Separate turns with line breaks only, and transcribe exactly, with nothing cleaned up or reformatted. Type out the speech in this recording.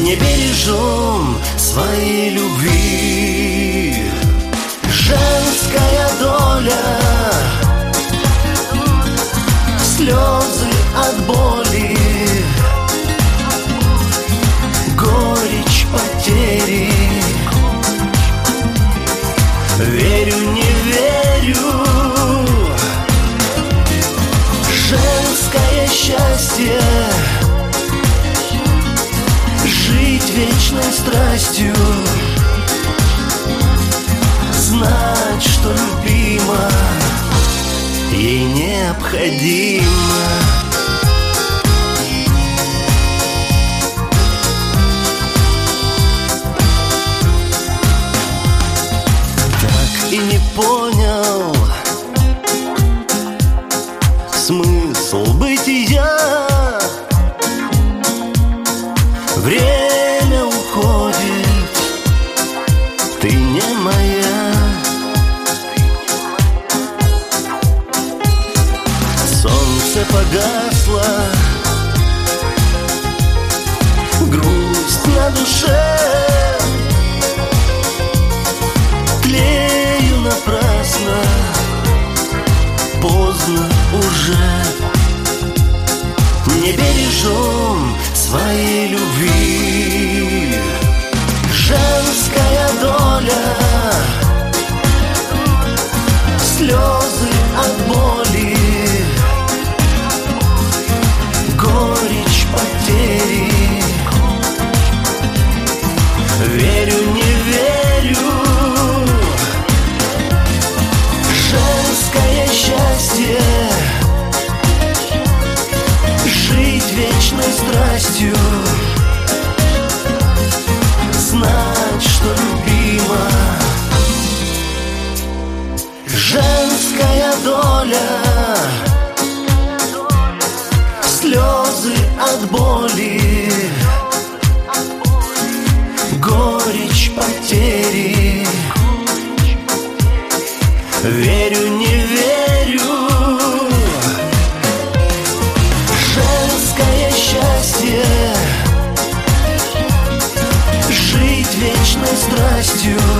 не бережем своей любви. Женская доля, слезы от боли, горечь потери. Верю, не верю, женское счастье жить вечной страстью, знать, что любима, ей необходимо. Так и не понял смысл бытия. Время уходит, ты не моя. Солнце погасло, грусть на душе, тлею напрасно, поздно уже. Не бережем своей любви. Женская доля, слезы от боли, горечь потери. Верю, не верю, женское счастье жить вечной страстью, знать, что любима. Женская доля, слезы от боли, горечь потери. Верю, не верю, женское счастье жить вечной страстью,